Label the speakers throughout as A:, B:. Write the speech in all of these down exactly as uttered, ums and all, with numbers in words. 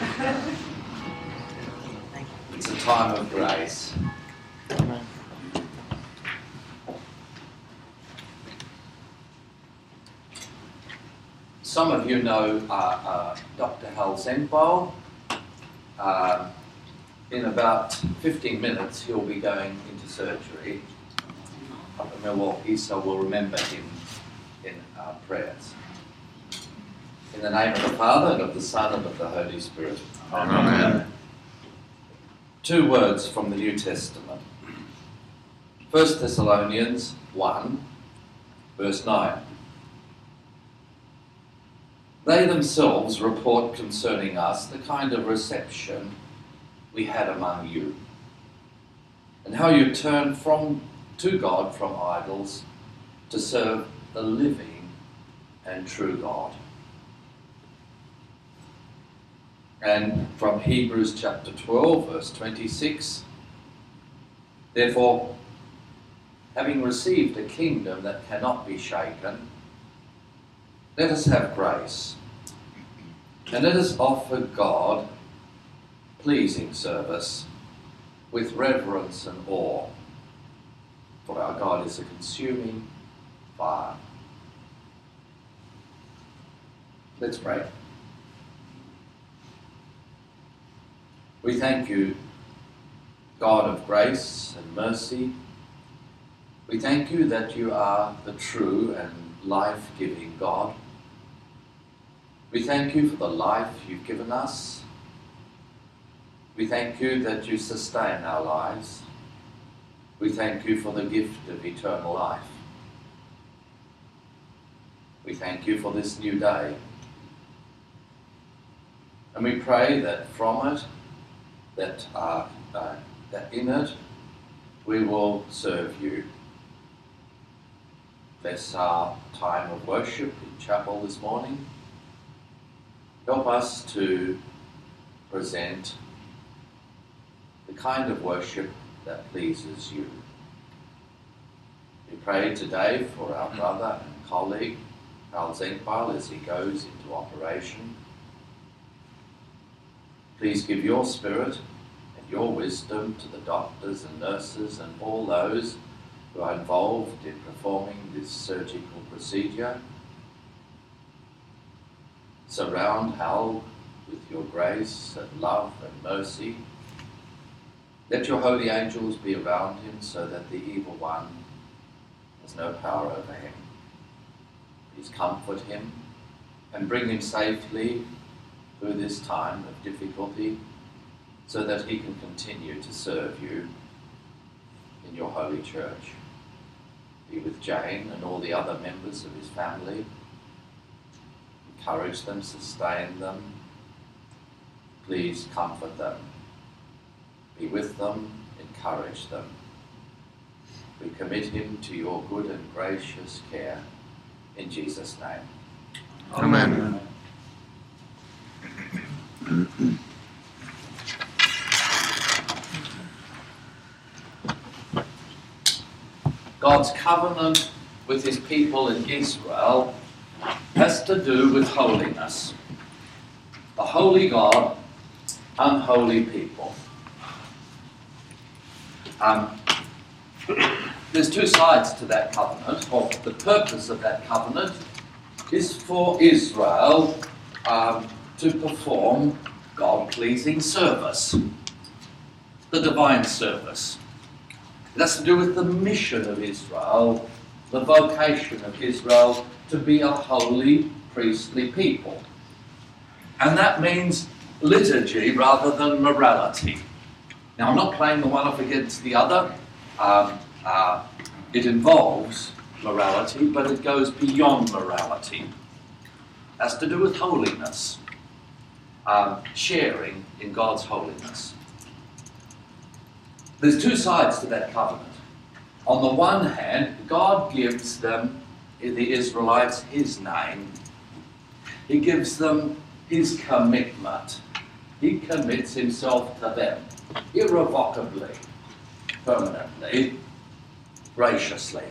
A: It's a time of grace. Some of you know uh, uh, Doctor Hal Zengbo. Uh, in about fifteen minutes, he'll be going into surgery up in Milwaukee, so we'll remember him in our prayers. In the name of the Father, and of the Son, and of the Holy Spirit. Amen. Amen. Two words from the New Testament. First Thessalonians one, verse nine. They themselves report concerning us the kind of reception we had among you, and how you turned from to God from idols to serve the living and true God. And from Hebrews chapter twelve, verse twenty-six, therefore, having received a kingdom that cannot be shaken, let us have grace, and let us offer God pleasing service with reverence and awe, for our God is a consuming fire. Let's pray. We thank you, God of grace and mercy. We thank you that you are the true and life-giving God. We thank you for the life you've given us. We thank you that you sustain our lives. We thank you for the gift of eternal life. We thank you for this new day. And we pray that from it, that, uh, uh, that in it, we will serve you. Bless our time of worship in chapel this morning. Help us to present the kind of worship that pleases you. We pray today for our brother and colleague, Hal Zengbo, as he goes into operation. Please give your spirit and your wisdom to the doctors and nurses and all those who are involved in performing this surgical procedure. Surround Hal with your grace and love and mercy. Let your holy angels be around him so that the evil one has no power over him. Please comfort him and bring him safely through this time of difficulty so that he can continue to serve you in your holy church. Be with Jane and all the other members of his family. Encourage them, sustain them. Please comfort them. Be with them, encourage them. We commit him to your good and gracious care. In Jesus' name.
B: Amen.
A: God's covenant with his people in Israel has to do with holiness. A holy God, unholy people. Um, there's two sides to that covenant. Or the purpose of that covenant is for Israel um, to perform God-pleasing service, the divine service. It has to do with the mission of Israel, the vocation of Israel to be a holy, priestly people. And that means liturgy rather than morality. Now, I'm not playing the one off against the other. Um, uh, it involves morality, but it goes beyond morality. It has to do with holiness, um, sharing in God's holiness. There's two sides to that covenant. On the one hand, God gives them, the Israelites, his name. He gives them his commitment. He commits himself to them irrevocably, permanently, graciously.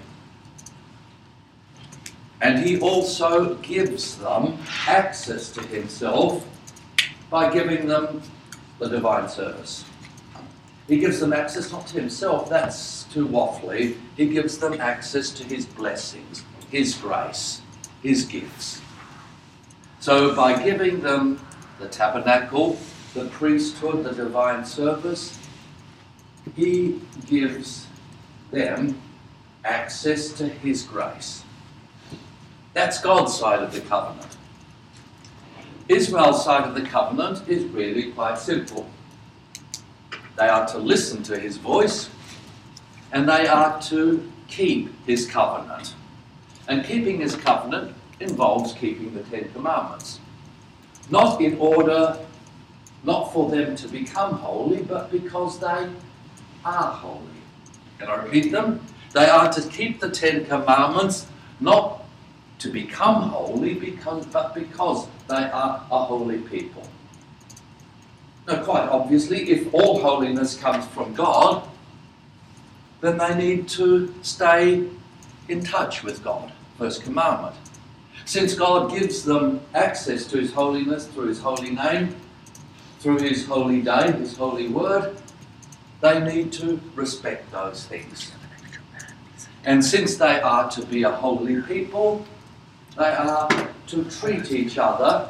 A: And he also gives them access to himself by giving them the divine service. He gives them access not to himself, that's too waffly. He gives them access to his blessings, his grace, his gifts. So by giving them the tabernacle, the priesthood, the divine service, he gives them access to his grace. That's God's side of the covenant. Israel's side of the covenant is really quite simple. They are to listen to his voice, and they are to keep his covenant. And keeping his covenant involves keeping the Ten Commandments. Not in order, not for them to become holy, but because they are holy. Can I repeat them? They are to keep the Ten Commandments, not to become holy, because, but because they are a holy people. Now, quite obviously, if all holiness comes from God, then they need to stay in touch with God. First commandment. Since God gives them access to his holiness through his holy name, through his holy day, his holy word, they need to respect those things. And since they are to be a holy people, they are to treat each other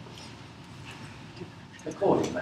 A: accordingly.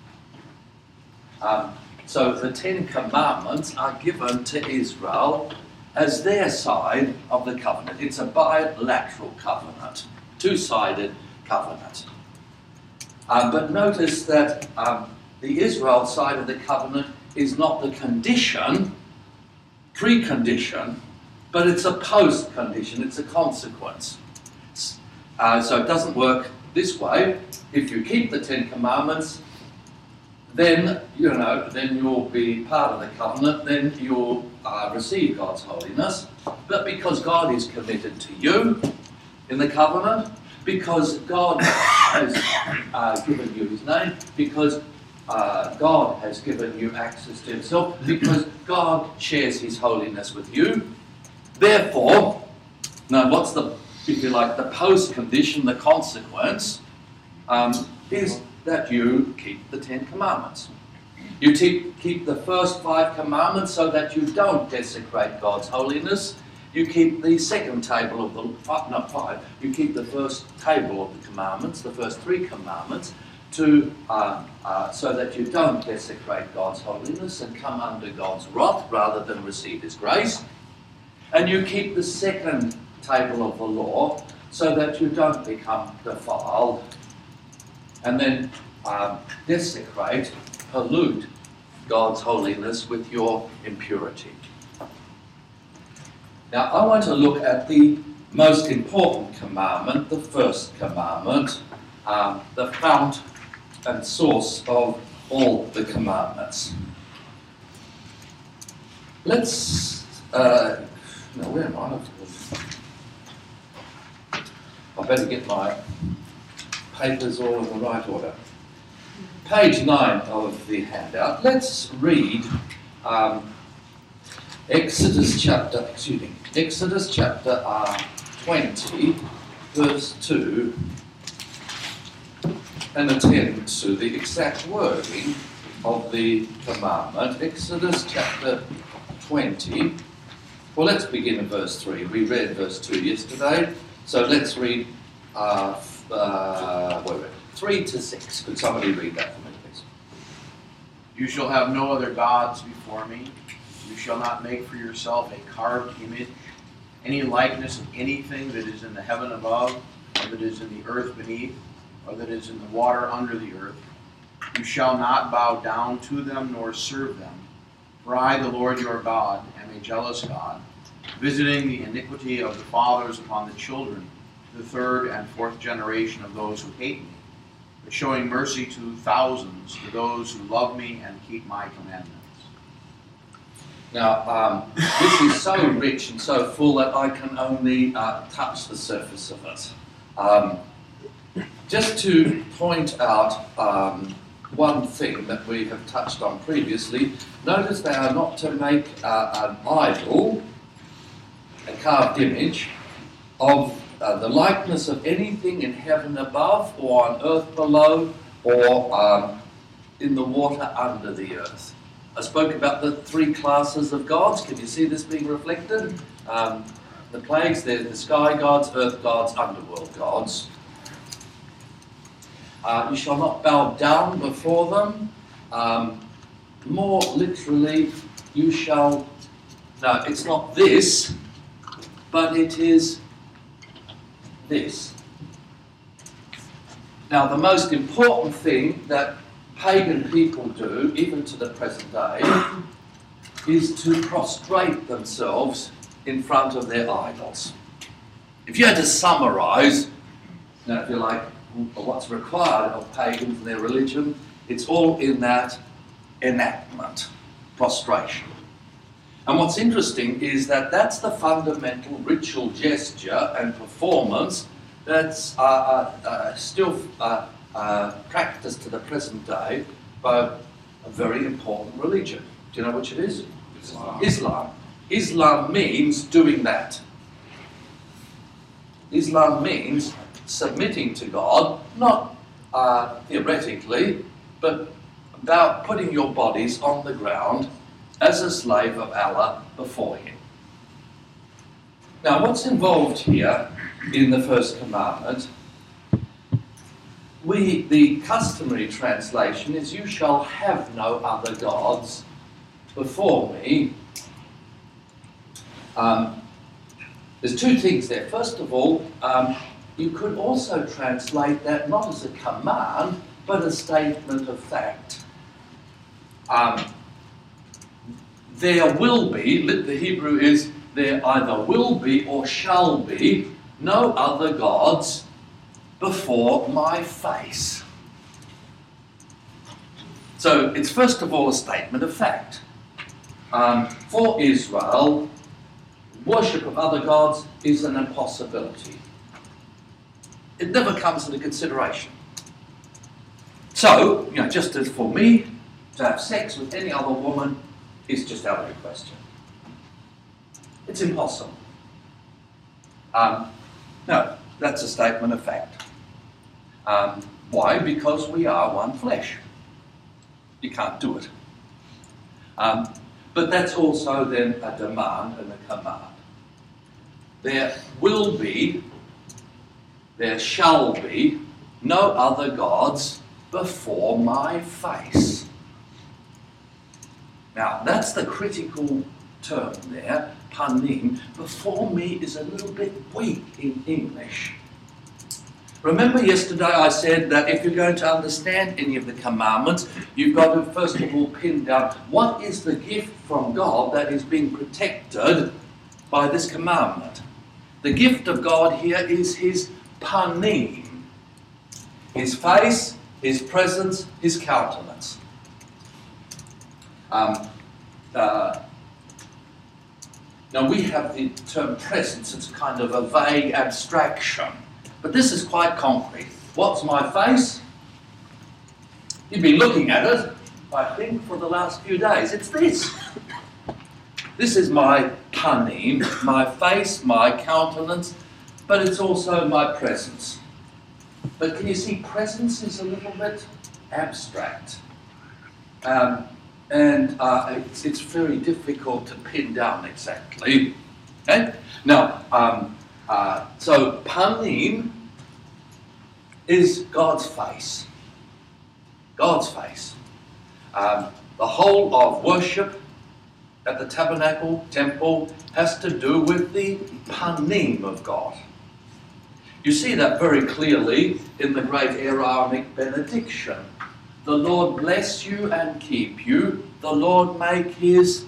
A: Um, so the Ten Commandments are given to Israel as their side of the covenant. It's a bilateral covenant, two-sided covenant. Um, but notice that um, the Israel side of the covenant is not the condition, precondition, but it's a post-condition, it's a consequence. Uh, so it doesn't work this way. If you keep the Ten Commandments, then, you know, then you'll be part of the covenant, then you'll uh, receive God's holiness. But because God is committed to you in the covenant, because God has uh, given you his name, because uh, God has given you access to himself, because God shares his holiness with you, therefore, now what's the, if you like, the post-condition, the consequence, um, is that you keep the Ten Commandments. You keep, keep the first five commandments so that you don't desecrate God's holiness. You keep the second table of the, five, not five, you keep the first table of the commandments, the first three commandments, to uh, uh, so that you don't desecrate God's holiness and come under God's wrath rather than receive his grace. And you keep the second table of the law so that you don't become defiled and then um, desecrate, pollute God's holiness with your impurity. Now, I want to look at the most important commandment, the first commandment, um, the fount and source of all the commandments. Let's, uh, no, where am I? I better get my papers all in the right order. Page nine of the handout. Let's read um, Exodus chapter, excuse me, Exodus chapter uh, twenty, verse two, and attend to the exact wording of the commandment. Exodus chapter twenty. Well, let's begin in verse three. We read verse two yesterday, so let's read uh, uh, wait, wait, three to six. Could somebody read that for me, please?
C: You shall have no other gods before me. You shall not make for yourself a carved image, any likeness of anything that is in the heaven above, or that is in the earth beneath, or that is in the water under the earth. You shall not bow down to them nor serve them. For I, the Lord your God, am a jealous God, visiting the iniquity of the fathers upon the children, to the third and fourth generation of those who hate me, but showing mercy to thousands, to those who love me and keep my commandments.
A: Now, um, this is so rich and so full that I can only uh, touch the surface of it. Um, just to point out um, one thing that we have touched on previously, notice they are not to make uh, an idol, a carved image, of uh, the likeness of anything in heaven above or on earth below or um, in the water under the earth. I spoke about the three classes of gods. Can you see this being reflected? Um, the plagues, they're the sky gods, earth gods, underworld gods. Uh, you shall not bow down before them. Um, more literally, you shall... No, it's not this, but it is this. Now, the most important thing that pagan people do, even to the present day, is to prostrate themselves in front of their idols. If you had to summarise, you know, if you like, what's required of pagans and their religion, it's all in that enactment, prostration. And what's interesting is that that's the fundamental ritual gesture and performance that's uh, uh, uh, still uh, uh, practiced to the present day by a very important religion. Do you know which it is? Islam. Islam. Islam means doing that. Islam means submitting to God, not uh, theoretically, but about putting your bodies on the ground as a slave of Allah before Him. Now, what's involved here in the first commandment? We, the customary translation is, "You shall have no other gods before me." Um, there's two things there. First of all, um, you could also translate that not as a command, but a statement of fact. Um, there will be, the Hebrew is, there either will be or shall be no other gods before my face. So it's first of all a statement of fact. Um, for Israel, worship of other gods is an impossibility. It never comes into consideration. So, you know, just as for me, to have sex with any other woman is just out of the question. It's impossible. Um, no, that's a statement of fact. Um, why? Because we are one flesh. You can't do it. Um, but that's also then a demand and a command. There will be, there shall be, no other gods before my face. Now, that's the critical term there, panim. Before me is a little bit weak in English. Remember yesterday I said that if you're going to understand any of the commandments, you've got to first of all pin down what is the gift from God that is being protected by this commandment. The gift of God here is His panim, His face, His presence, His countenance. Um, uh, now we have the term presence, it's kind of a vague abstraction, but this is quite concrete. What's my face? You've been looking at it, I think, for the last few days. It's this. This is my panim, my face, my countenance, but it's also my presence. But can you see, presence is a little bit abstract. Um, and uh, it's, it's very difficult to pin down exactly. Okay? Now, um, uh, so panim is God's face. God's face. Um, the whole of worship at the tabernacle, temple, has to do with the panim of God. You see that very clearly in the great Aaronic benediction. The Lord bless you and keep you. The Lord make His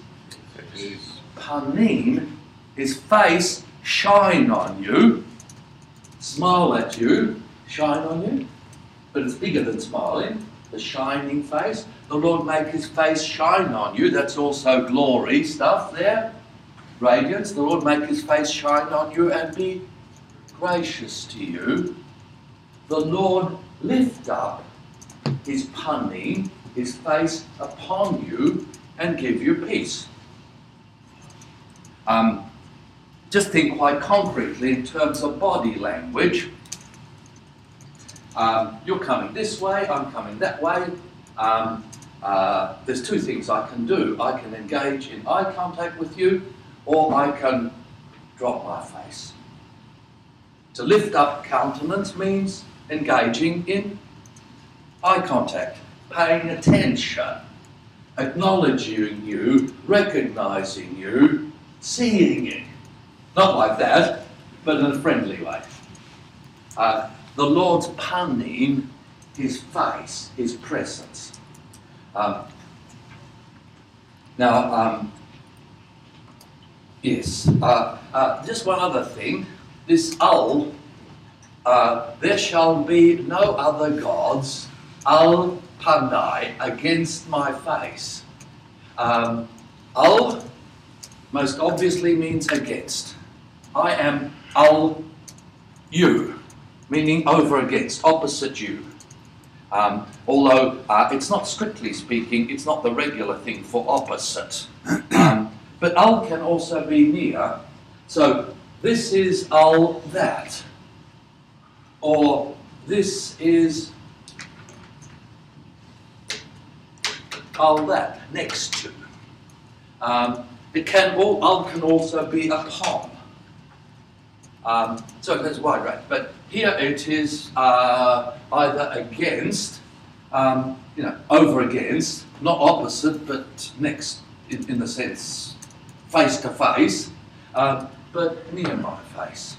A: panim, His face, shine on you, smile at you, shine on you. But it's bigger than smiling, the shining face. The Lord make His face shine on you. That's also glory stuff there. Radiance. The Lord make His face shine on you and be gracious to you. The Lord lift up His panim, His face upon you and give you peace. Um, just think quite concretely in terms of body language. Um, you're coming this way, I'm coming that way. Um, uh, there's two things I can do. I can engage in eye contact with you, or I can drop my face. To lift up countenance means engaging in eye contact, paying attention, acknowledging you, recognizing you, seeing it. Not like that, but in a friendly way. Uh, the Lord's punning his face, his presence. Um, now, um, yes, uh, uh, just one other thing. This al, uh, there shall be no other gods, al pandai, against my face. Um, al most obviously means against. I am al you, meaning over against, opposite you. Um, although uh, it's not strictly speaking, it's not the regular thing for opposite. Um, but al can also be near. So this is al that, or this is al that, next to. Um, it can all al can also be upon. Um, so that's wide range. But here it is uh, either against, um, you know, over against, not opposite, but next in, in the sense face to face, um, but near my face.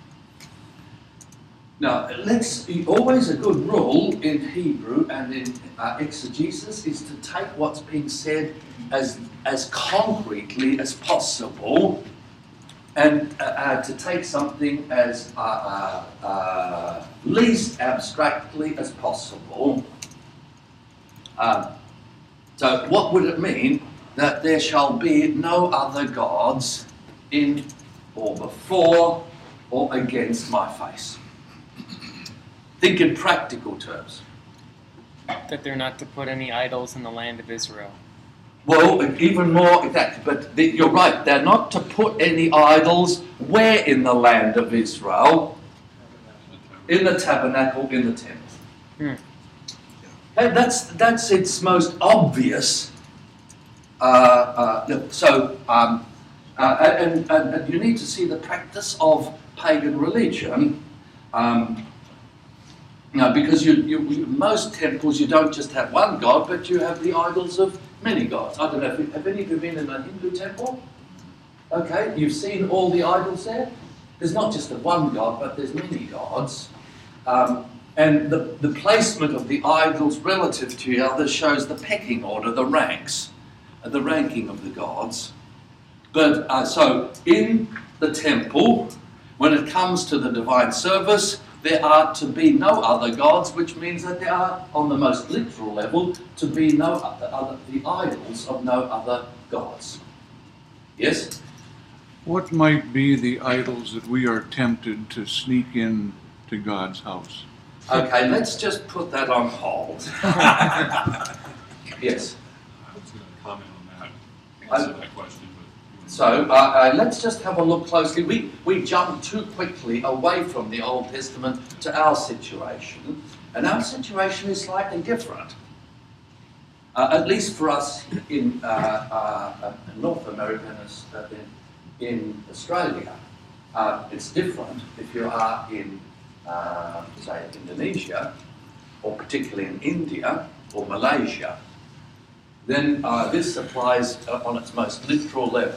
A: Now, let's always a good rule in Hebrew and in uh, exegesis is to take what's being said as as concretely as possible, and uh, uh, to take something as uh, uh, uh, least abstractly as possible. Um, so what would it mean that there shall be no other gods in or before or against my face? Think in practical terms.
B: That they're not to put any idols in the land of Israel.
A: Well, even more exactly, but the, you're right, they're not to put any idols where in the land of Israel? In the tabernacle, in the temple.
B: Hmm.
A: And that's, that's its most obvious. Uh, uh, so, um, uh, and, and, and you need to see the practice of pagan religion. Um, no, because you, you, you, most temples you don't just have one god, but you have the idols of many gods. I don't know, if, have any of you been in a Hindu temple? Okay, you've seen all the idols there? There's not just the one god, but there's many gods. Um, and the, the placement of the idols relative to each other shows the pecking order, the ranks, uh, the ranking of the gods. But uh, so in the temple, when it comes to the divine service, there are to be no other gods, which means that there are, on the most literal level, to be no other, other the idols of no other gods. Yes?
D: What might be the idols that we are tempted to sneak in to God's house?
A: Okay, let's just put that on hold. Yes?
E: I was going to comment on that,
A: I-
E: answer that question. But
A: So uh, uh, let's just have a look closely. We, we jump too quickly away from the Old Testament to our situation, and our situation is slightly different. Uh, at least for us in uh, uh, North America and uh, in, in Australia. Uh, it's different if you are in, uh, say, Indonesia, or particularly in India or Malaysia. Then uh, this applies uh, on its most literal level.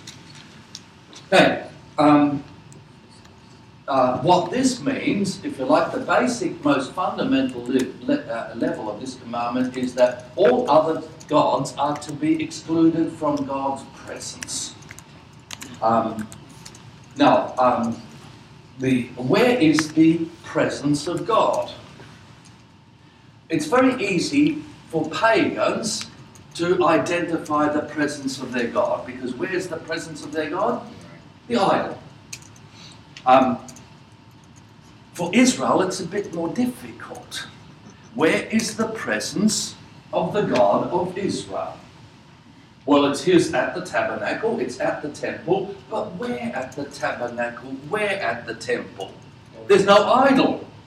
A: Okay, um, uh, what this means, if you like, the basic, most fundamental le le uh, level of this commandment is that all other gods are to be excluded from God's presence. Um, now, um, the, where is the presence of God? It's very easy for pagans to identify the presence of their God, because where's the presence of their God? The idol. Um, for Israel, it's a bit more difficult. Where is the presence of the God of Israel? Well, it's his at the tabernacle, it's at the temple, but where at the tabernacle, where at the temple? There's no idol.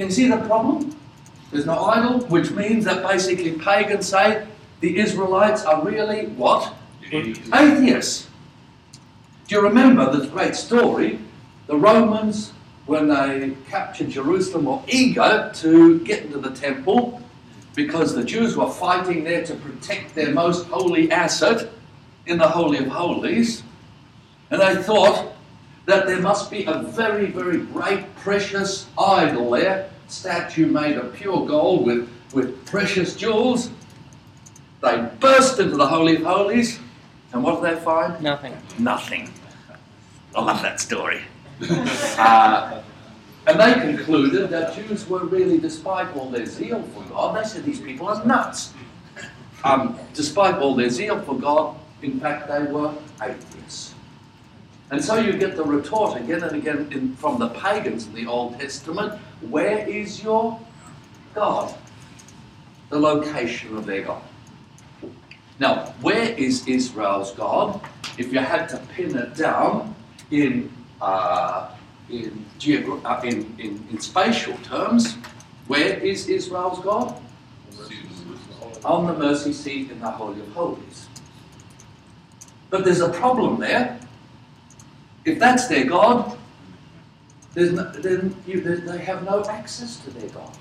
A: Can you see the problem? There's no idol, which means that basically pagans say the Israelites are really what? Atheists. Do you remember this great story? The Romans, when they captured Jerusalem, were eager to get into the temple because the Jews were fighting there to protect their most holy asset in the Holy of Holies. And they thought that there must be a very, very great, precious idol there, statue made of pure gold with, with precious jewels. They burst into the Holy of Holies, and what do they find?
B: Nothing.
A: Nothing. I love that story. uh, and they concluded that Jews were really, despite all their zeal for God, they said these people are nuts. Um, despite all their zeal for God, in fact, they were atheists. And so you get the retort again and again in, from the pagans in the Old Testament, where is your God? The location of their God. Now, where is Israel's God? If you had to pin it down in uh, in, geogra- uh, in, in in spatial terms, where is Israel's God? On the mercy seat in the Holy of Holies. But there's a problem there. If that's their God, there's no, then you, they have no access to their God.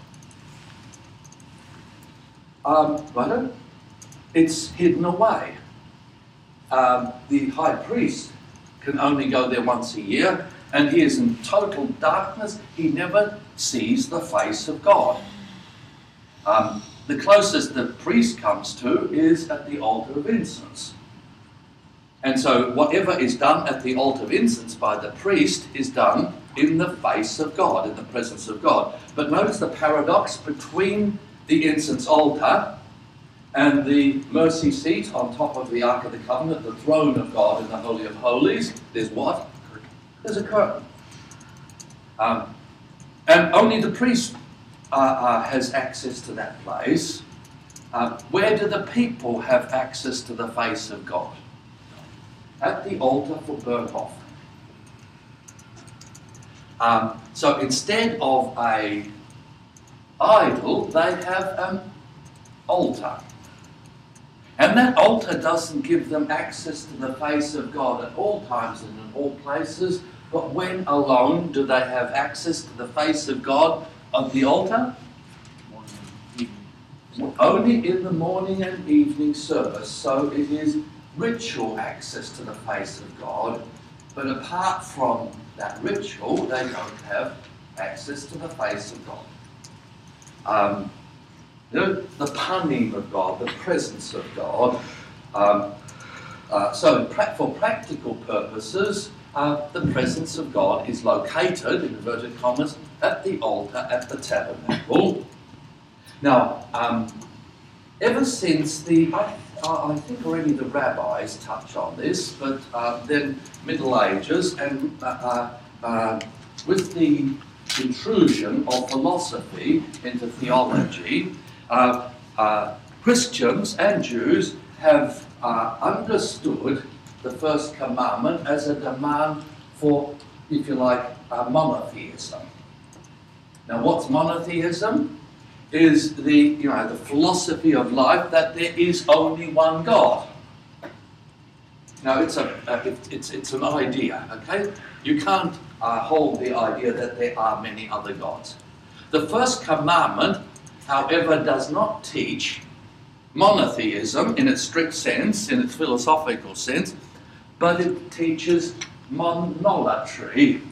A: Um, right? It's hidden away. Um, the high priest can only go there once a year, and he is in total darkness. He never sees the face of God. Um, the closest the priest comes to is at the altar of incense. And so whatever is done at the altar of incense by the priest is done in the face of God, in the presence of God. But notice the paradox between the incense altar and the mercy seat on top of the Ark of the Covenant, the throne of God in the Holy of Holies. There's what? There's a curtain. Um, and only the priest uh, uh, has access to that place. Uh, where do the people have access to the face of God? At the altar for burnt offering. Um, so instead of a idol, they have an altar. And that altar doesn't give them access to the face of God at all times and in all places, but when alone do they have access to the face of God on the altar? Only in the morning and evening service. So it is ritual access to the face of God, but apart from that ritual, they don't have access to the face of God. Um, you know, the panim of God, the presence of God. Um, uh, so pra- for practical purposes, uh, the presence of God is located, in inverted commas, at the altar, at the tabernacle. Now, um, ever since the, I, I think already the rabbis touch on this, but uh, then Middle Ages, and uh, uh, uh, with the intrusion of philosophy into theology, uh, uh, Christians and Jews have uh, understood the first commandment as a demand for, if you like, uh, monotheism. Now, what's monotheism? Is the, you know, the philosophy of life that there is only one God. Now, it's a, uh, it, it's it's an idea, okay? You can't uh, hold the idea that there are many other gods. The first commandment, however, does not teach monotheism in its strict sense, in its philosophical sense, but it teaches monolatry.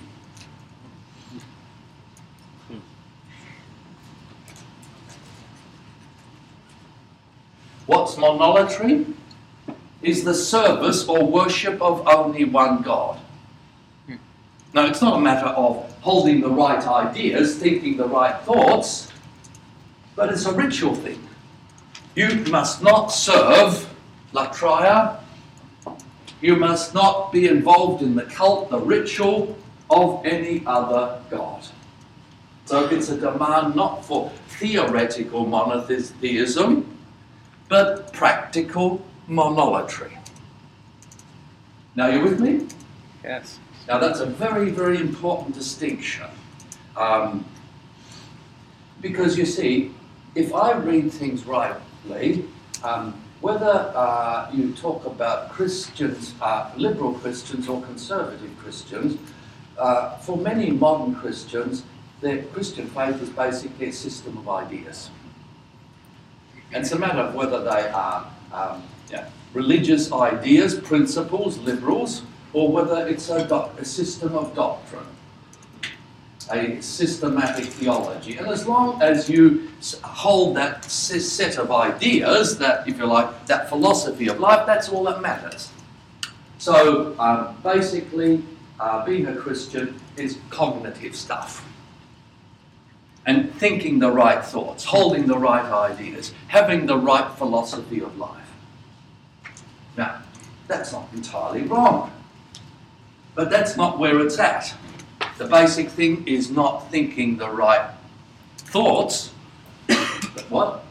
A: What's monolatry? Is the service or worship of only one God. Now, it's not a matter of holding the right ideas, thinking the right thoughts, but it's a ritual thing. You must not serve latria. You must not be involved in the cult, the ritual of any other God. So it's a demand not for theoretical monotheism, but practical monolatry. Now, you with me?
B: Yes.
A: Now, that's a very, very important distinction. Um, Because you see, if I read things rightly, um, whether uh, you talk about Christians, uh, liberal Christians or conservative Christians, uh, for many modern Christians, their Christian faith is basically a system of ideas. And it's a matter of whether they are um, yeah, religious ideas, principles, liberals, or whether it's a, doc- a system of doctrine, a systematic theology. And as long as you hold that set of ideas, that, if you like, that philosophy of life, that's all that matters. So um, basically, uh, being a Christian is cognitive stuff. And thinking the right thoughts, holding the right ideas, having the right philosophy of life. Now, that's not entirely wrong. But that's not where it's at. The basic thing is not thinking the right thoughts, but what?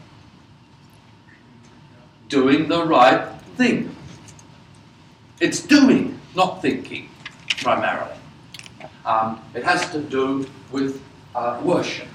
A: Doing the right thing. It's doing, not thinking, primarily. Um, it has to do with uh, worship.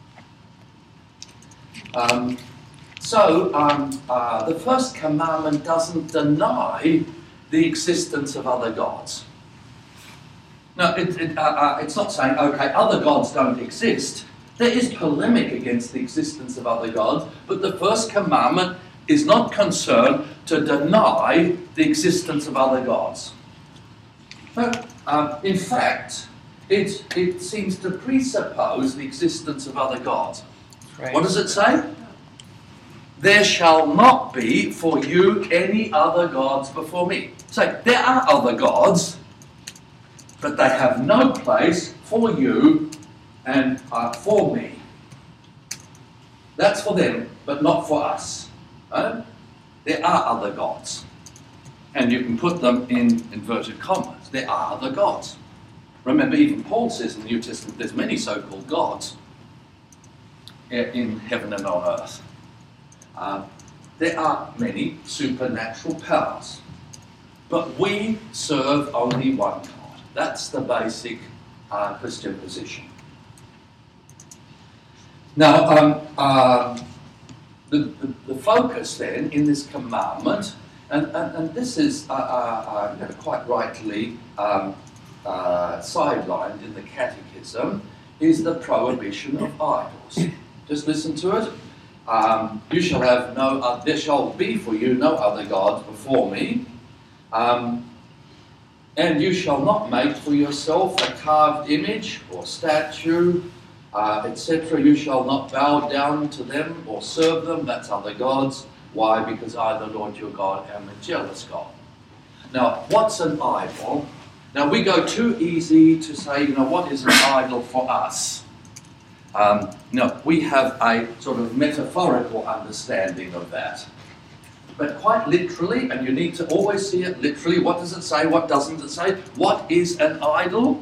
A: Um, so, um, uh, the first commandment doesn't deny the existence of other gods. No, it, it, uh, uh, it's not saying, okay, other gods don't exist. There is polemic against the existence of other gods, but the first commandment is not concerned to deny the existence of other gods. But, um, in fact, it, it seems to presuppose the existence of other gods.
B: Right.
A: What does it say? There shall not be for you any other gods before me. So there are other gods, but they have no place for you and uh, for me. That's for them, but not for us. Right? There are other gods. And you can put them in inverted commas. There are other gods. Remember, even Paul says in the New Testament there's many so-called gods in heaven and on earth. Uh, there are many supernatural powers. But we serve only one God. That's the basic uh, Christian position. Now, um, uh, the, the, the focus then in this commandment, and, and, and this is uh, uh, uh, you know, quite rightly um, uh, sidelined in the Catechism, is the prohibition of idols. Just listen to it. Um, you shall have no, uh, there shall be for you no other gods before me. Um, and you shall not make for yourself a carved image or statue, uh, et cetera. You shall not bow down to them or serve them. That's other gods. Why? Because I, the Lord your God, am a jealous God. Now, what's an idol? Now, we go too easy to say, you know, what is an idol for us? Um, no, we have a sort of metaphorical understanding of that. But quite literally, and you need to always see it literally, what does it say, what doesn't it say? What is an idol?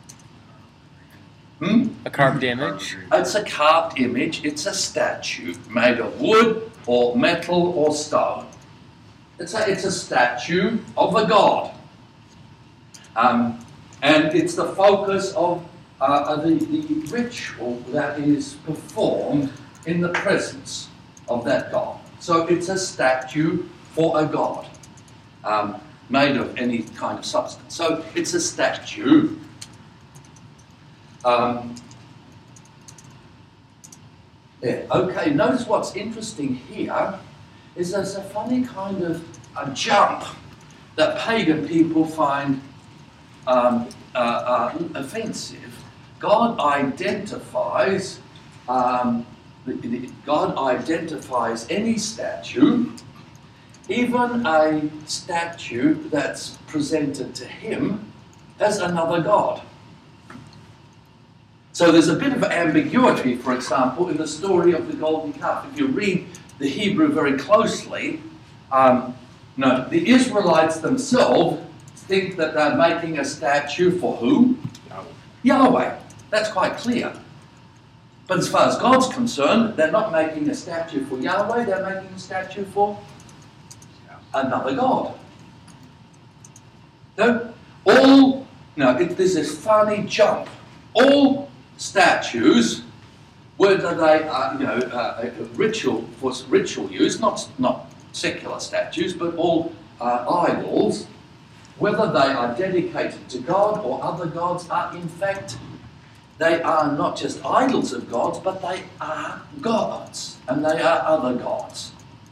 A: Hmm?
B: A carved image.
A: It's a carved image, it's a statue made of wood or metal or stone. It's a, it's a statue of a god. Um, and it's the focus of uh, the, the ritual that is performed in the presence of that god. So it's a statue for a god, um, made of any kind of substance. So it's a statue. Um, yeah, okay, notice what's interesting here is there's a funny kind of a jump that pagan people find um, uh, uh, offensive. God identifies um, God identifies any statue, even a statue that's presented to him, as another god. So there's a bit of ambiguity, for example, in the story of the golden calf. If you read the Hebrew very closely, um, no, the Israelites themselves think that they're making a statue for who? Yahweh. That's quite clear. But as far as God's concerned, they're not making a statue for Yahweh, they're making a statue for another god. No? All, no, it, there's this funny jump. All statues whether they are, you know, uh, ritual for ritual use, not not secular statues, but all uh, idols, whether they are dedicated to God or other gods, are in fact, they are not just idols of gods, but they are gods, and they are other gods.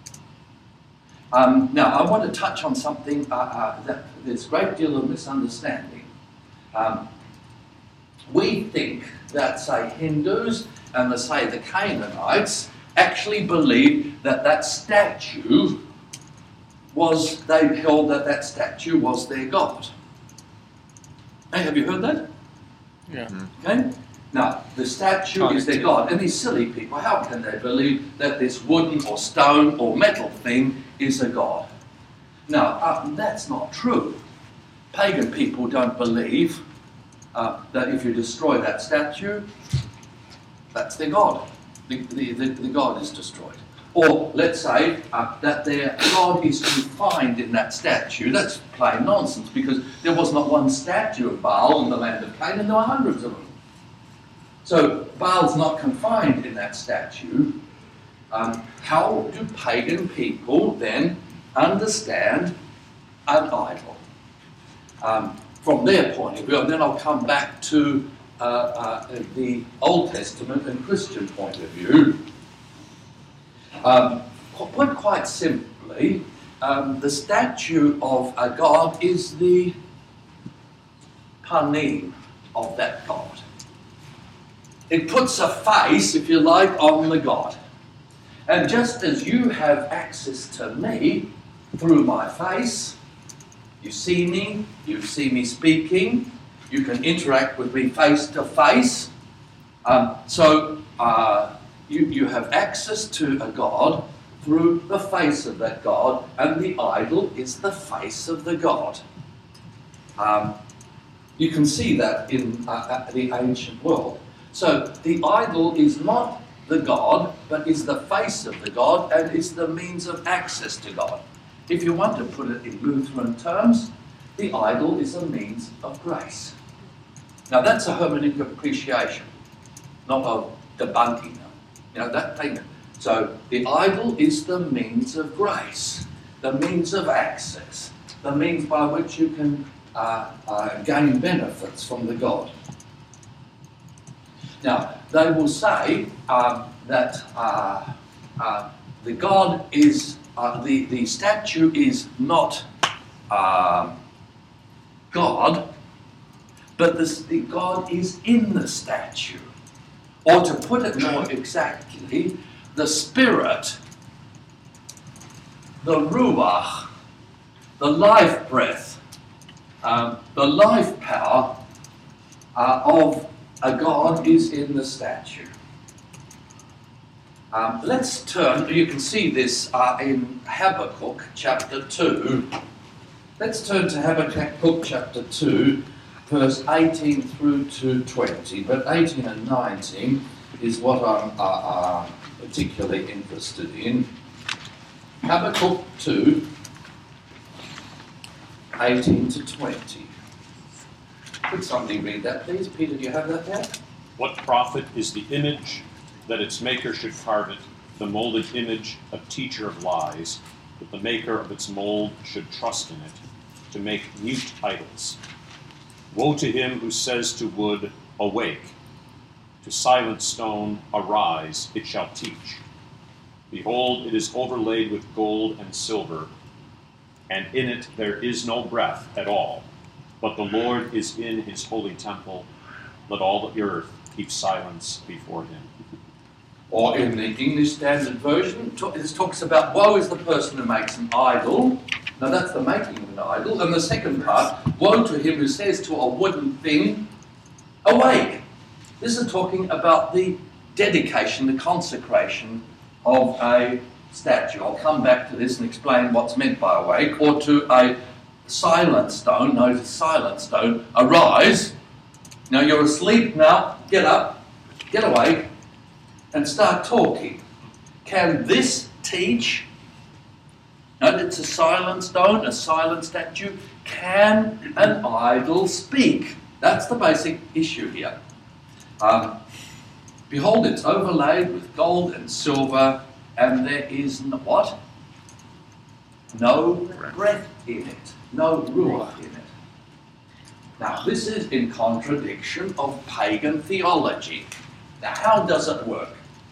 A: Um, now, I want to touch on something uh, uh, that there's a great deal of misunderstanding. Um, we think that, say, Hindus and, the, say, the Canaanites actually believed that that statue was, they held that that statue was their god. Hey, have you heard that?
B: Yeah.
A: Okay? Now, the statue is their god. And these silly people, how can they believe that this wooden or stone or metal thing is a god? Now, uh, that's not true. Pagan people don't believe uh, that if you destroy that statue, that's their god. The, the, the, the god is destroyed. Or, let's say, uh, that their god is confined in that statue. That's plain nonsense, because there was not one statue of Baal in the land of Canaan, there were hundreds of them. So, Baal's not confined in that statue. Um, how do pagan people then understand an idol? Um, from their point of view, and then I'll come back to uh, uh, the Old Testament and Christian point of view. Um, put quite simply, um, the statue of a god is the panim of that god. It puts a face, if you like, on the god. And just as you have access to me through my face, you see me, you see me speaking, you can interact with me face to face. Um, so uh, you, you have access to a god through the face of that god, and the idol is the face of the god. Um, you can see that in uh, the ancient world. So the idol is not the god, but is the face of the god and is the means of access to God. If you want to put it in Lutheran terms, the idol is a means of grace. Now that's a hermeneutic appreciation, not a debunking them. You know, that thing. So the idol is the means of grace, the means of access, the means by which you can uh, uh, gain benefits from the god. Now, they will say um, that uh, uh, the god is, uh, the, the statue is not uh, God, but this, the god is in the statue. Or to put it more exactly, the spirit, the ruach, the life breath, um, the life power uh, of a god is in the statue. Um, let's turn, you can see this uh, in Habakkuk chapter two. Let's turn to Habakkuk chapter two, verse eighteen through to twenty. But eighteen and nineteen is what I'm uh, uh, particularly interested in. Habakkuk two, eighteen to twenty. Could somebody read that, please? Peter, do you have that there?
F: What profit is the image that its maker should carve it, the molded image, a teacher of lies, that the maker of its mold should trust in it, to make mute idols? Woe to him who says to wood, awake, to silent stone, arise, it shall teach. Behold, it is overlaid with gold and silver, and in it there is no breath at all. But the Lord is in his holy temple. Let all the earth keep silence before him.
A: Or in the English Standard Version, this talks about woe is the person who makes an idol. Now that's the making of an idol. And the second part, woe to him who says to a wooden thing, awake. This is talking about the dedication, the consecration of a statue. I'll come back to this and explain what's meant by awake. Or to a silent stone, notice silent stone, arise. Now you're asleep now, get up, get awake, and start talking. Can this teach? No, it's a silent stone, a silent statue. Can an idol speak? That's the basic issue here. Um, Behold, it's overlaid with gold and silver, and there is no, what? No breath in it, no ruach in it. Now, this is in contradiction of pagan theology. Now, how does it work?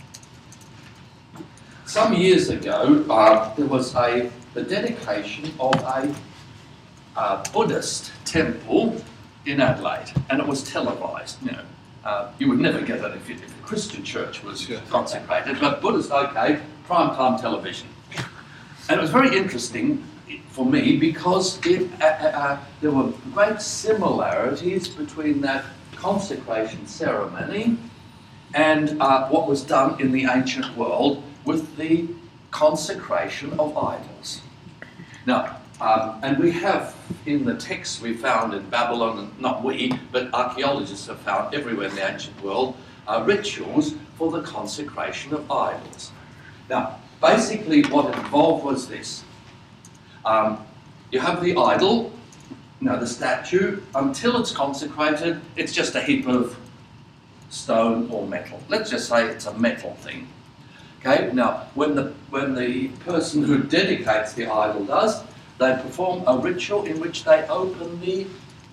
A: Some years ago, uh, there was a the dedication of a uh, Buddhist temple in Adelaide, and it was televised. You know, uh, you would never get that if, you, if a Christian church was consecrated, but Buddhist, okay, prime time television, and it was very interesting for me because it, uh, uh, there were great similarities between that consecration ceremony and uh, what was done in the ancient world with the consecration of idols. Now, um, and we have in the texts we found in Babylon, and not we, but archaeologists have found everywhere in the ancient world, uh, rituals for the consecration of idols. Now, basically what it involved was this. Um, you have the idol, you know, the statue, until it's consecrated, it's just a heap of stone or metal. Let's just say it's a metal thing. Okay, now when the when the person who dedicates the idol does, they perform a ritual in which they open the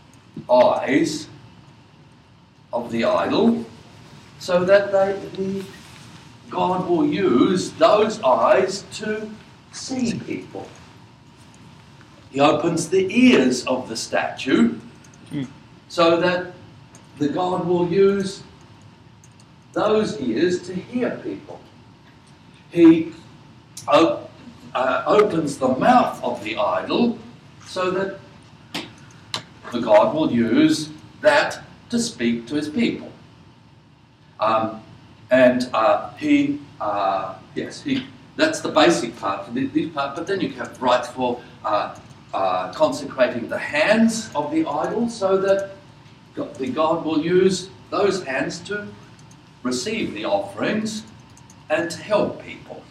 A: eyes of the idol so that they the God will use those eyes to see people. He opens the ears of the statue so that the God will use those ears to hear people. He op- uh, opens the mouth of the idol so that the God will use that to speak to his people. Um, and uh, he, uh, yes, he, that's the basic part for this part, but then you have rites for uh, uh, consecrating the hands of the idol so that God, the God will use those hands to receive the offerings and to help people.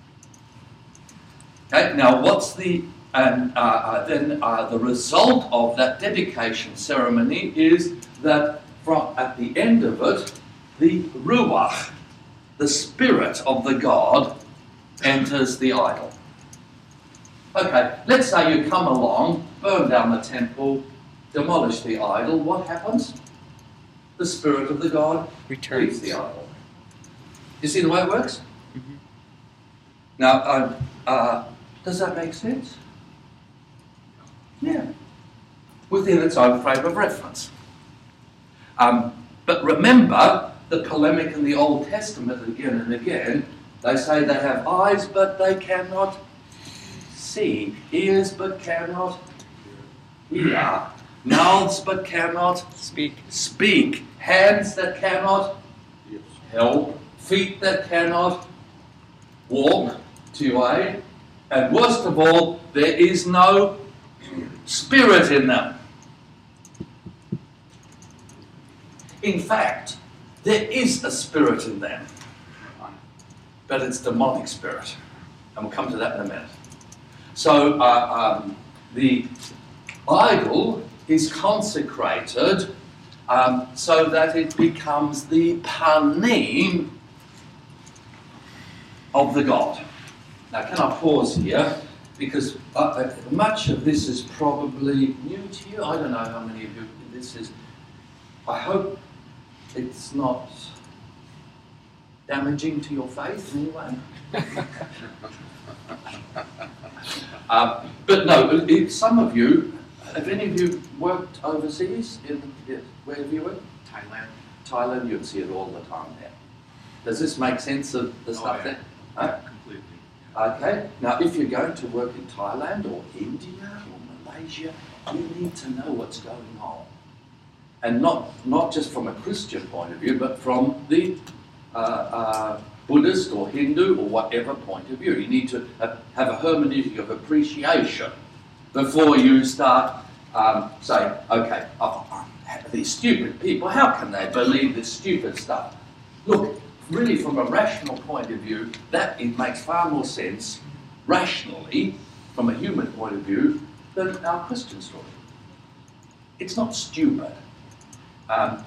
A: Okay, now what's the, and uh, uh, then uh, the result of that dedication ceremony is that from at the end of it, the ruach, the spirit of the God, enters the idol. Okay, let's say you come along, burn down the temple, demolish the idol, what happens? The spirit of the God
B: Returns.
A: leaves the idol. You see the way it works? Mm-hmm. Now, uh, uh, does that make sense? Yeah. Within its own frame of reference. Um, but remember the polemic in the Old Testament again and again. They say they have eyes but they cannot see, ears but cannot hear, mouths but cannot
B: Speak.
A: speak, hands that cannot help, feet that cannot walk to your aid, and worst of all, there is no spirit in them. In fact, there is a spirit in them, but it's demonic spirit, and we'll come to that in a minute. So uh, um, the idol is consecrated um, so that it becomes the panim of the God. Now, can I pause here? Because uh, much of this is probably new to you. I don't know how many of you this is. I hope it's not damaging to your faith in any way. uh, but no, it, some of you, have any of you worked overseas? In, yes, where have you worked?
C: Thailand.
A: Thailand, you'd see it all the time there. Does this make sense of the stuff
C: yeah.
A: there? Huh?
C: Completely.
A: Okay, now if you're going to work in Thailand or India or Malaysia, you need to know what's going on. And not, not just from a Christian point of view, but from the uh, uh, Buddhist or Hindu or whatever point of view. You need to have, have a hermeneutic of appreciation before you start um, saying, okay, oh, these stupid people, how can they believe this stupid stuff? Look, really from a rational point of view, that it makes far more sense rationally from a human point of view than our Christian story. It's not stupid. Um,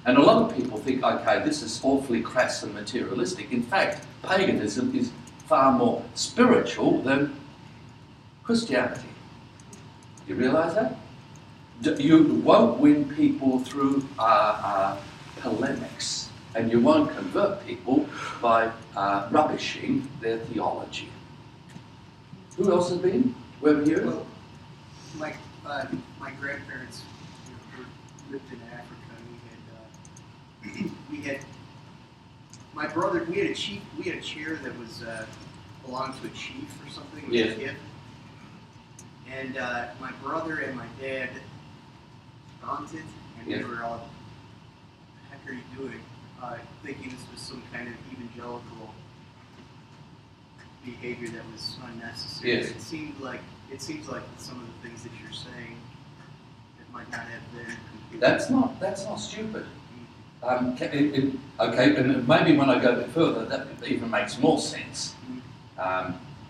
A: And a lot of people think, okay, this is awfully crass and materialistic. In fact, paganism is far more spiritual than Christianity. You realise that? D- You won't win people through uh, uh, polemics, and you won't convert people by uh, rubbishing their theology. Who else has been? Where were you?
G: Well, my uh, my grandparents you know, were- lived in Africa. And we had uh, we had my brother. We had a chief. We had a chair that was uh, belonged to a chief or something. It was
A: Yeah.
G: a gift. And uh, my brother and my dad burnt it, and
A: Yeah.
G: we were all, "The heck are you doing?" Uh, thinking this was some kind of evangelical behavior that was unnecessary.
A: Yes.
G: It seemed like it seems like some of the things that you're saying that might not have been completely.
A: That's not that's not stupid. Um, ca- it, it, okay, and maybe when I go a bit further, that even makes more sense. Um,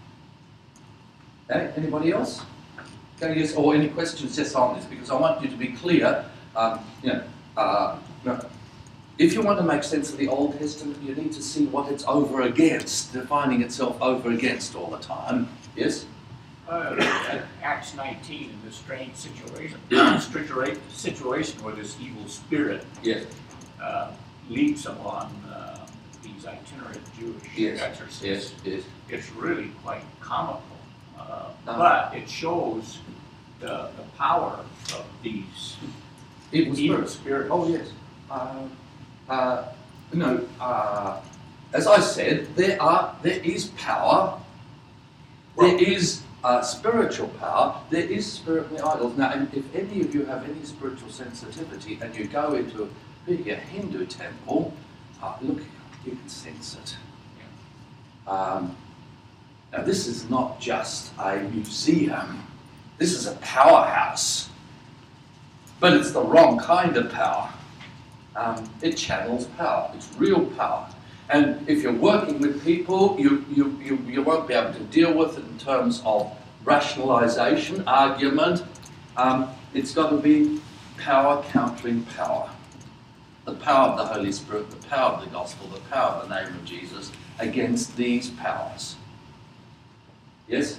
A: eh, anybody else? Okay, yes, or any questions just on this? Because I want you to be clear. Um, you know, uh, you know, if you want to make sense of the Old Testament, you need to see what it's over against, defining itself over against all the time. Yes.
H: Uh, at Acts nineteen, in this strange situation, situa- situation where this evil spirit
A: Yes.
H: uh, leads them on uh, these itinerant Jewish
A: Yes.
H: exorcists.
A: Yes. Yes.
H: It's really quite comical, uh,
A: Uh-huh.
H: but it shows the, the power of these
A: Evil
H: evil
A: spirits.
H: spirits.
A: Oh yes. Uh, uh, no. Uh, as I said, there are there is power. There is uh, spiritual power. There is spirit in the idols. Now, and if any of you have any spiritual sensitivity and you go into a big a Hindu temple, uh, look, you can sense it. Um, now, this is not just a museum. This is a powerhouse. But it's the wrong kind of power. Um, it channels power. It's real power. And if you're working with people, you, you, you, you won't be able to deal with it in terms of rationalization, argument. Um, it's got to be power countering power. The power of the Holy Spirit, the power of the gospel, the power of the name of Jesus against these powers. Yes?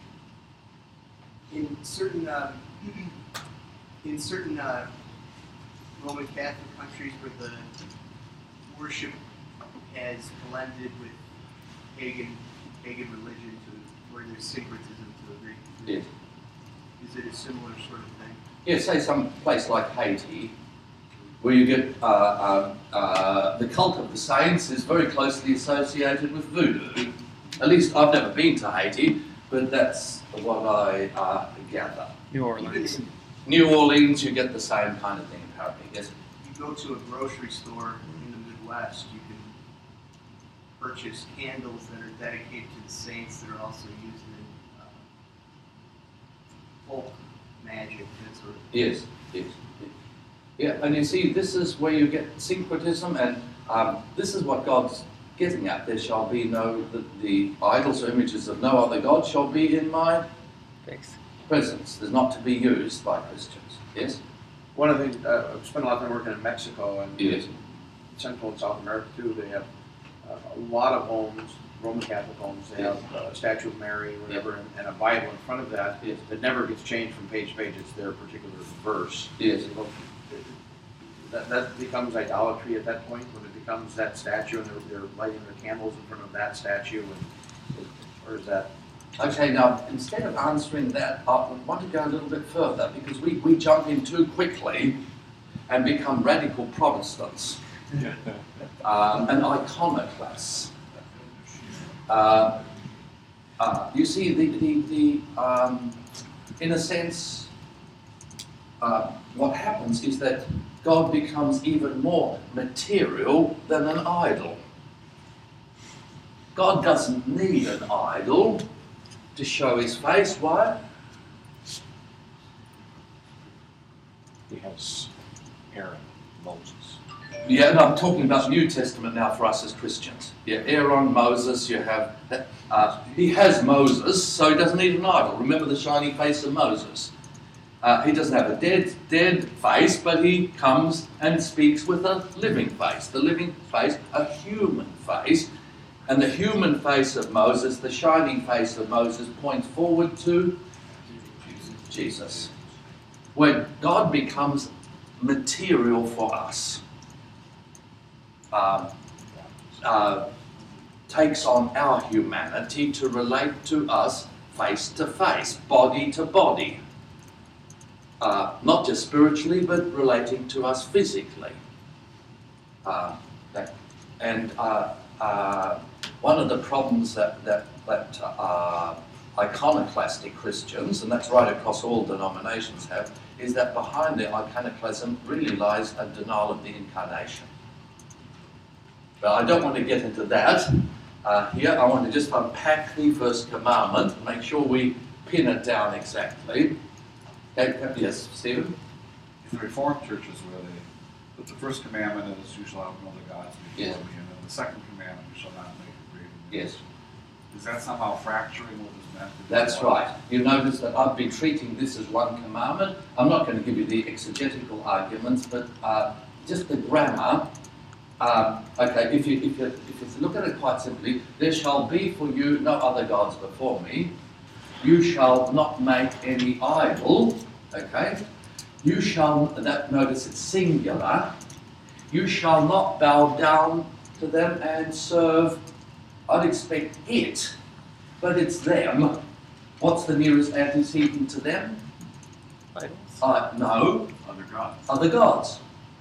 G: in certain uh, in certain uh, Roman Catholic countries where the worship has blended with pagan pagan religion to where there's syncretism to a degree.
A: Yes.
G: Is it a similar sort of thing?
A: Yeah, say some place like Haiti, where you get uh, um, uh, the cult of the saints is very closely associated with voodoo. At least I've never been to Haiti, but that's what I uh, gather.
B: New
G: Even
B: Orleans.
G: if
A: New Orleans, you get the same kind of thing apparently. Yes.
G: you go to a grocery store in the Midwest, you can purchase candles that are dedicated to the saints that are also used in uh, folk magic, that sort of thing.
A: Yes, yes, yes. Yeah, and you see, this is where you get syncretism, and um, this is what God's getting at. There shall be no, the, the idols or images of no other God shall be in my
B: Thanks.
A: presence. There's not to be used by Christians. Yes?
C: One of the things, uh, I've spent a lot of time working in Mexico and
A: Yes.
C: Central and South America too. They have uh, a lot of homes, Roman Catholic homes. They have uh, a statue of Mary, or whatever, and, and a Bible in front of that
A: Yes.
C: that never gets changed from page to page. It's their particular verse.
A: Yes.
C: That, that becomes idolatry at that point when it becomes that statue and they're, they're lighting their candles in front of that statue, and, or is that?
A: Okay, now, instead of answering that, I want to go a little bit further, because we, we jump in too quickly and become radical Protestants um, and iconoclasts. Uh, uh, you see, the, the, the um, in a sense, uh, what happens is that God becomes even more material than an idol. God doesn't need an idol to show his face. Why?
F: He has Aaron, Moses.
A: Yeah, and I'm talking about New Testament now for us as Christians. Yeah, Aaron, Moses, you have... Uh, he has Moses, so he doesn't need an idol. Remember the shining face of Moses. Uh, he doesn't have a dead, dead face, but he comes and speaks with a living face. The living face, a human face. And the human face of Moses, the shining face of Moses, points forward to Jesus. When God becomes material for us, um, uh, takes on our humanity to relate to us face to face, body to body. Uh, not just spiritually, but relating to us physically. Uh, that, and uh, uh, one of the problems that, that, that uh, iconoclastic Christians, and that's right across all denominations have, is that behind the iconoclasm really lies a denial of the incarnation. But I don't want to get into that uh, here. I want to just unpack the first commandment, make sure we pin it down exactly. Okay, yes, Stephen?
I: In the Reformed churches where they put the first commandment is you shall have no other gods before
A: Yes.
I: me, and then the second commandment you shall not make a graven
A: Yes.
I: image. Is that somehow fracturing what was meant to be?
A: That's
I: one?
A: right. You notice that I've been treating this as one commandment. I'm not going to give you the exegetical arguments, but uh, just the grammar. Um, okay, if you, if, you, if you look at it quite simply, there shall be for you no other gods before me. You shall not make any idol. Okay? You shall, that notice it's singular. You shall not bow down to them and serve. I'd expect it, but it's them. What's the nearest antecedent to them?
B: Idols?
A: Uh, no,
I: Other gods.
A: other gods.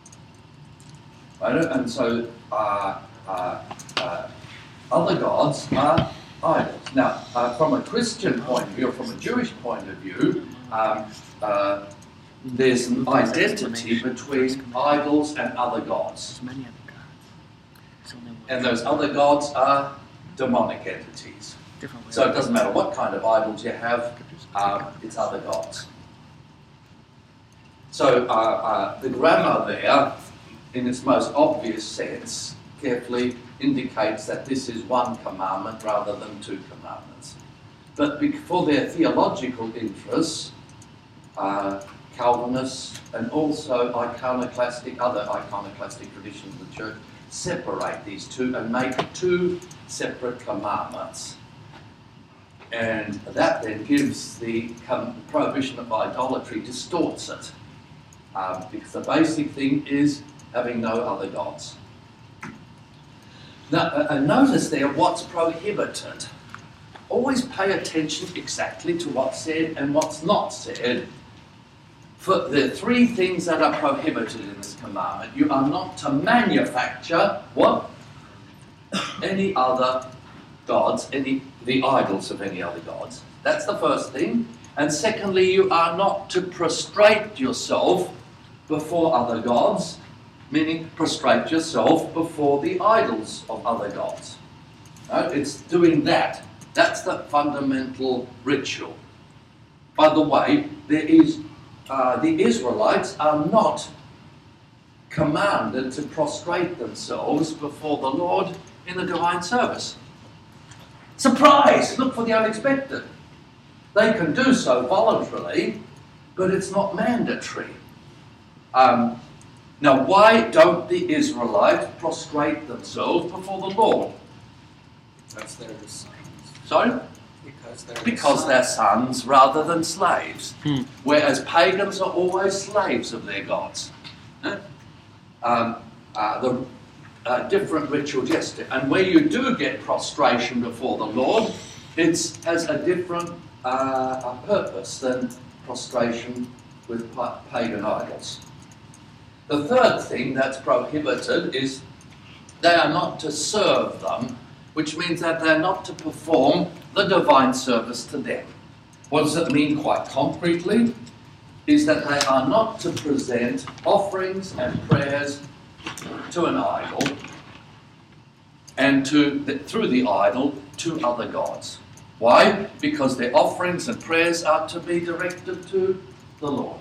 A: Right? And so, uh, uh, uh, other gods are idols. Now, uh, from a Christian point of view, or from a Jewish point of view, um, uh, there's an identity between idols and other gods.
B: There's many other gods. There's only one.
A: And those other gods are demonic entities.
B: Different way.
A: So it doesn't matter what kind of idols you have, um, it's other gods. So uh, uh, the grammar there, in its most obvious sense, carefully indicates that this is one commandment rather than two commandments. But for their theological interests, uh, Calvinists and also iconoclastic, other iconoclastic traditions of the church separate these two and make two separate commandments. And that then gives the com- prohibition of idolatry, distorts it. Um, because the basic thing is having no other gods. Now, uh, and notice there what's prohibited. Always pay attention exactly to what's said and what's not said. For the three things that are prohibited in this commandment, you are not to manufacture what? Any other gods, any the idols of any other gods. That's the first thing. And secondly, you are not to prostrate yourself before other gods, meaning prostrate yourself before the idols of other gods. No, it's doing that. That's the fundamental ritual. By the way, there is uh, the Israelites are not commanded to prostrate themselves before the Lord in the divine service. Surprise! Look for the unexpected. They can do so voluntarily, but it's not mandatory. Um, now, why don't the Israelites prostrate themselves before the Lord?
J: Because they're his sons.
A: Sorry?
J: Because they're his
A: Because
J: sons.
A: they're sons rather than slaves.
B: Hmm.
A: Whereas pagans are always slaves of their gods. Eh? Um, uh, the uh, different ritual gesture. And where you do get prostration before the Lord, it has a different uh, a purpose than prostration with pa- pagan idols. The third thing that's prohibited is they are not to serve them, which means that they're not to perform the divine service to them. What does it mean quite concretely? Is that they are not to present offerings and prayers to an idol and to the, through the idol to other gods. Why? Because their offerings and prayers are to be directed to the Lord.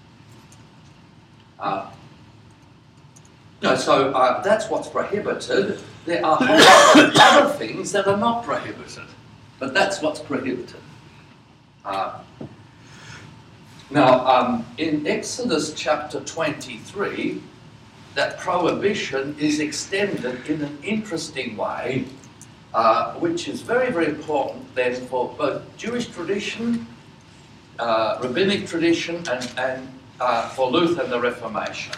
A: Uh, no, so uh, that's what's prohibited. There are other things that are not prohibited, but that's what's prohibited. Uh, Now, um, in Exodus chapter twenty-three, that prohibition is extended in an interesting way, uh, which is very, very important then for both Jewish tradition, uh, rabbinic tradition, and, and uh, for Luther and the Reformation.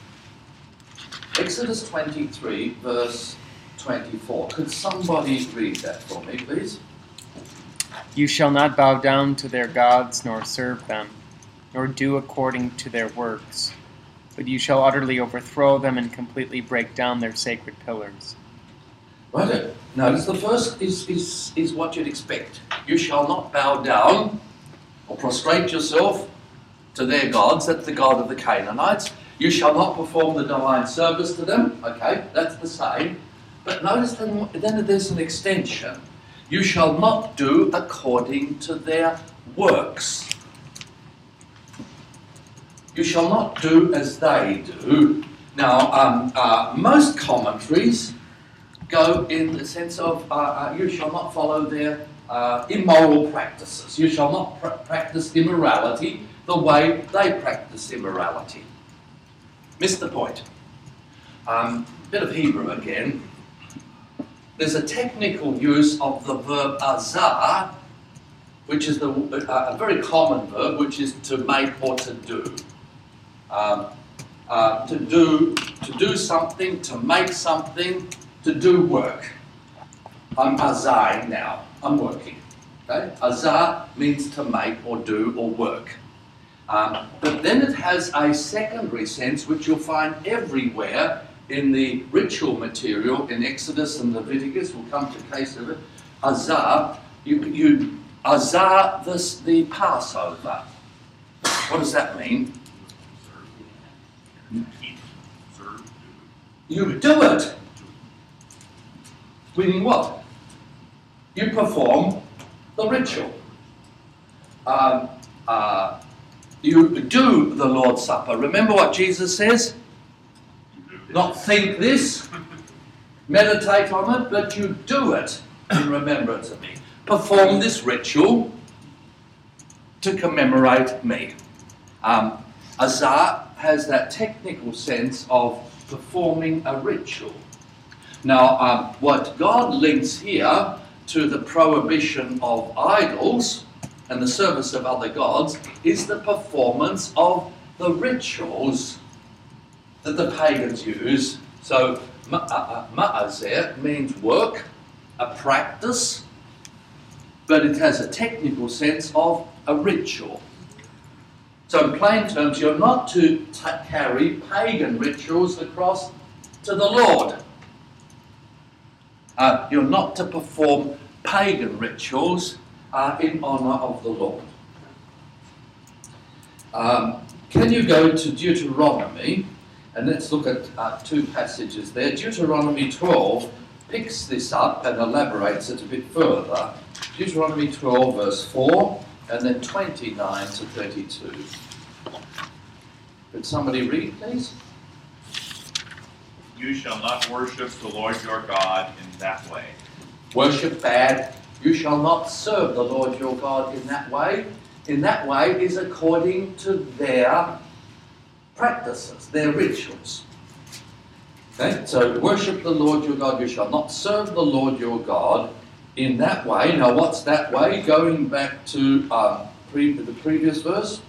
A: Exodus twenty-three, verse twenty-four. Could somebody read that for me, please?
B: You shall not bow down to their gods, nor serve them, nor do according to their works, but you shall utterly overthrow them and completely break down their sacred pillars.
A: Right. Notice the first is, is, is what you'd expect. You shall not bow down or prostrate yourself to their gods. That's the god of the Canaanites. You shall not perform the divine service to them. Okay, that's the same. But notice then, then there's an extension. You shall not do according to their works. You shall not do as they do. Now, um, uh, most commentaries go in the sense of uh, uh, you shall not follow their uh, immoral practices. You shall not pr- practice immorality the way they practice immorality. Missed the point. Um, bit of Hebrew again. There's a technical use of the verb azar, which is the, uh, a very common verb, which is to make or to do. Um, uh, to do, to do something, to make something, to do work. I'm azaring now. I'm working. Okay? Azar means to make or do or work. Um, but then it has a secondary sense, which you'll find everywhere in the ritual material in Exodus and Leviticus. We'll come to a case of it. Azar, you, you azar this, the Passover. What does that mean? You do it. Meaning what? You perform the ritual. Um, uh, you do the Lord's Supper. Remember what Jesus says? Not think this, meditate on it, but you do it in remembrance of me. Perform this ritual to commemorate me. Um, Azar has that technical sense of performing a ritual. Now, um, what God links here to the prohibition of idols and the service of other gods is the performance of the rituals that the pagans use. So, ma'azer means work, a practice, but it has a technical sense of a ritual. So in plain terms, you're not to t- carry pagan rituals across to the Lord. Uh, you're not to perform pagan rituals uh, in honour of the Lord. Um, can you go to Deuteronomy? And let's look at uh, two passages there. Deuteronomy twelve picks this up and elaborates it a bit further. Deuteronomy twelve, verse four, and then twenty-nine to thirty-two. Could somebody read, please?
K: You shall not worship the Lord your God in that way.
A: Worship bad. You shall not serve the Lord your God in that way. In that way is according to their practices, their rituals. Okay? So worship the Lord your God. You shall not serve the Lord your God in that way. Now what's that way? Going back to um, pre- the previous verse.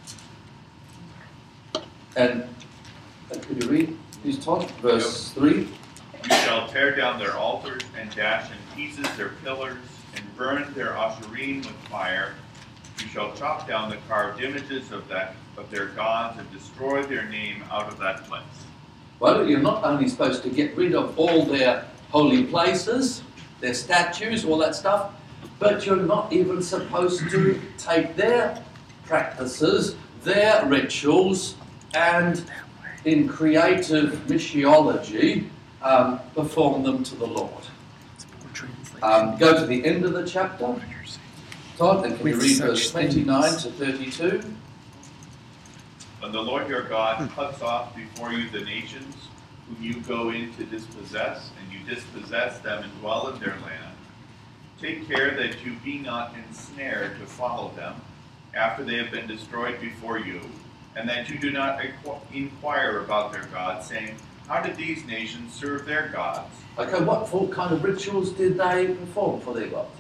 A: And uh, could you read, please, Todd? Verse
K: Yep.
A: three.
K: You shall tear down their altars and dash in pieces their pillars and burn their asherim with fire. You shall chop down the carved images of that of their gods and destroy their name out of that place.
A: Well, you're not only supposed to get rid of all their holy places, their statues, all that stuff, but you're not even supposed to take their practices, their rituals, and in creative missiology, um, perform them to the Lord. Um, go to the end of the chapter, Todd, and can you read verse twenty-nine to thirty-two?
K: When the Lord your God cuts off before you the nations whom you go in to dispossess, and you dispossess them and dwell in their land, take care that you be not ensnared to follow them, after they have been destroyed before you, and that you do not inqu- inquire about their gods, saying, how did these nations serve their gods?
A: Okay, what full kind of rituals did they perform for their gods?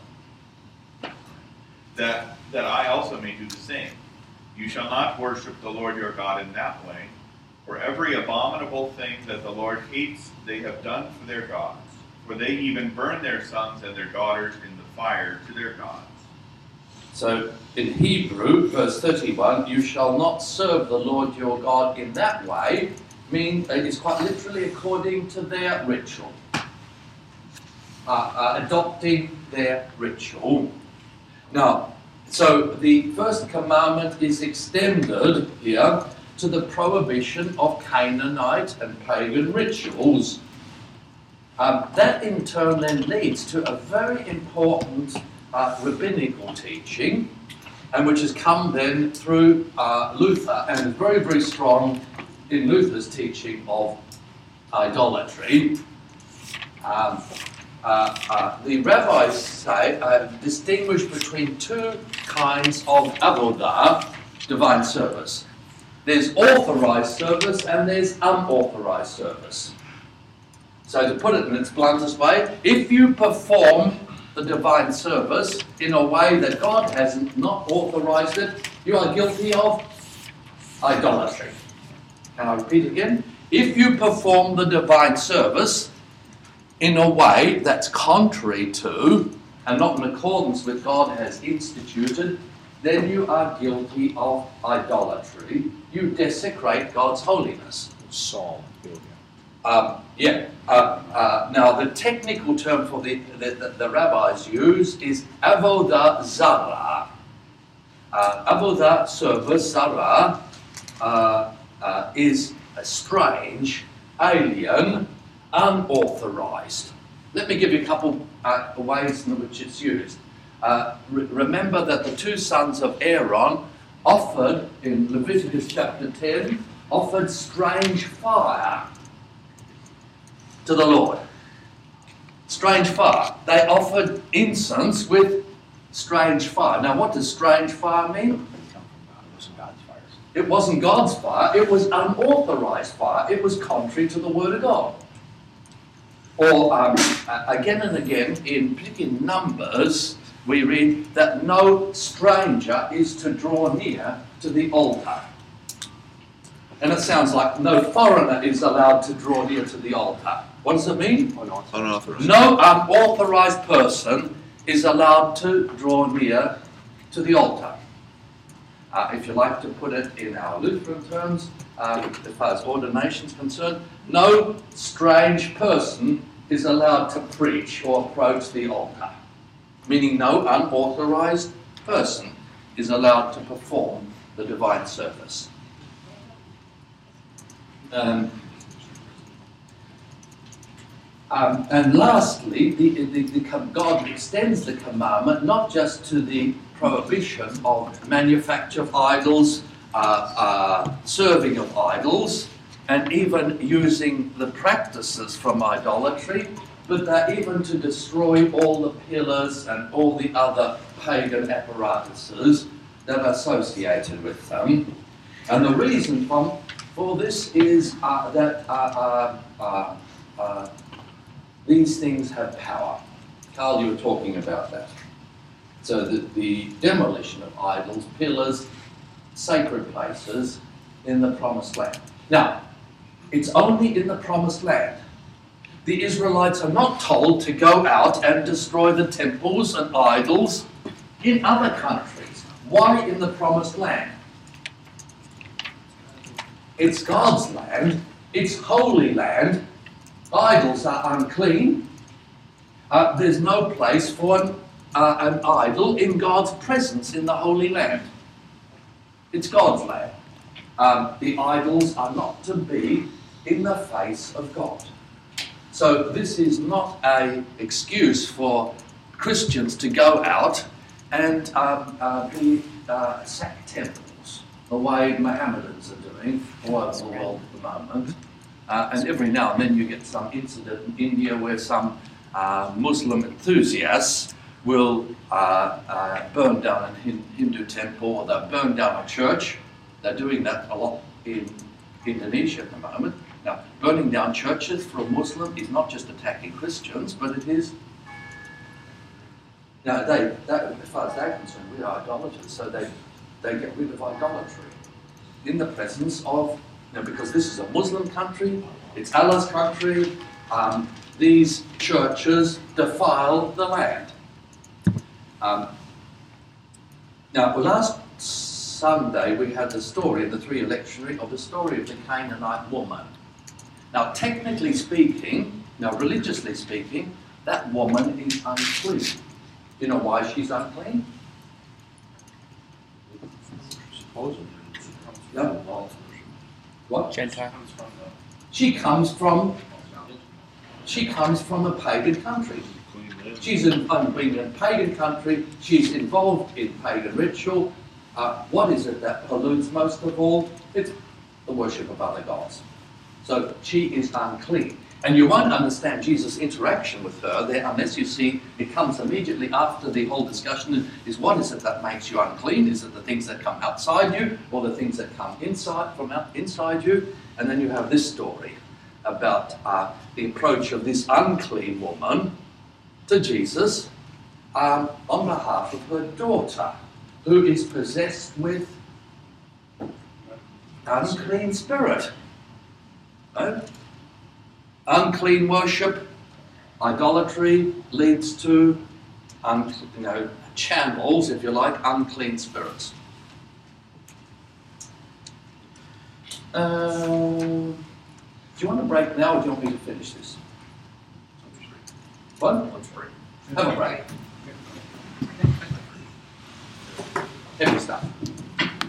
K: That, that I also may do the same. You shall not worship the Lord your God in that way, for every abominable thing that the Lord hates they have done for their gods. For they even burn their sons and their daughters in the fire to their gods.
A: So in Hebrew, verse thirty-one, you shall not serve the Lord your God in that way, mean it's quite literally according to their ritual. Uh, uh, adopting their ritual. Now, so the first commandment is extended here to the prohibition of Canaanite and pagan rituals. Um, that in turn then leads to a very important uh, rabbinical teaching, and which has come then through uh, Luther and is very, very strong in Luther's teaching of idolatry. Um, uh, uh, the rabbis say uh, distinguish between two kinds of avodah, divine service. There's authorized service and there's unauthorized service. So to put it in its bluntest way, if you perform the divine service in a way that God hasn't not authorized it, you are guilty of idolatry. Can I repeat again? If you perform the divine service in a way that's contrary to and not in accordance with God has instituted, then you are guilty of idolatry. You desecrate God's holiness.
F: Saul.
A: Um, yeah. Uh, uh, now, the technical term for the, the, the, the rabbis use is avodah zarah. Uh, avodah service, zarah, uh, uh, is a strange, alien, unauthorized. Let me give you a couple uh, ways in which it's used. Uh, re- remember that the two sons of Aaron offered, in Leviticus chapter ten, offered strange fire to the Lord. Strange fire. They offered incense with strange fire. Now, what does strange fire mean? It wasn't God's fire. It was unauthorized fire. It was contrary to the Word of God. Or um, again and again, in particular Numbers, we read that no stranger is to draw near to the altar. And it sounds like no foreigner is allowed to draw near to the altar. What does it mean?
L: Unauthorized.
A: No unauthorized person is allowed to draw near to the altar. Uh, if you like to put it in our Lutheran terms, uh, as far as ordination is concerned, no strange person is allowed to preach or approach the altar. Meaning no unauthorized person is allowed to perform the divine service. Um, um, and lastly, the, the, the, God extends the commandment not just to the prohibition of manufacture of idols, uh, uh, serving of idols, and even using the practices from idolatry, but uh, even to destroy all the pillars and all the other pagan apparatuses that are associated with them. And the reason for, for this is uh, that uh, uh, uh, uh, these things have power. Carl, you were talking about that. So the, the demolition of idols, pillars, sacred places in the Promised Land. Now, it's only in the Promised Land. The Israelites are not told to go out and destroy the temples and idols in other countries. Why in the Promised Land? It's God's land. It's holy land. Idols are unclean. Uh, there's no place for an, uh, an idol in God's presence in the Holy Land. It's God's land. Um, the idols are not to be in the face of God. So this is not an excuse for Christians to go out and um, uh, be, uh, sack temples, the way Mohammedans are doing all over the world at the moment. Uh, and every now and then you get some incident in India where some uh, Muslim enthusiasts will uh, uh, burn down a Hin- Hindu temple, or they'll burn down a church. They're doing that a lot in Indonesia at the moment. Now, burning down churches for a Muslim is not just attacking Christians, but it is. Now, they, that, as far as they're concerned, we are idolaters, so they, they get rid of idolatry in the presence of, you know, because this is a Muslim country, it's Allah's country, um, these churches defile the land. Um, now, last Sunday we had the story in the three lectionary of the story of the Canaanite woman. Now, technically speaking, now religiously speaking, that woman is unclean. You know why she's unclean?
I: Supposedly, it comes from
A: Yeah.
I: the walls worship.
A: What?
B: Gentile.
I: Comes from the-
A: She comes from she comes from a pagan country.
F: Clean lips.
A: She's in, um, in a pagan country. She's involved in pagan ritual. Uh, what is it that pollutes most of all? It's the worship of other gods. So she is unclean. And you won't understand Jesus' interaction with her there unless you see it comes immediately after the whole discussion is what is it that makes you unclean? Is it the things that come outside you or the things that come inside from out, inside you? And then you have this story about uh, the approach of this unclean woman to Jesus um, on behalf of her daughter, who is possessed with unclean spirit. Right? Unclean worship, idolatry leads to, un, you know, channels, if you like, unclean spirits. Uh, do you want to break now, or do you want me to finish this? What?
J: Let's break.
A: Have a break.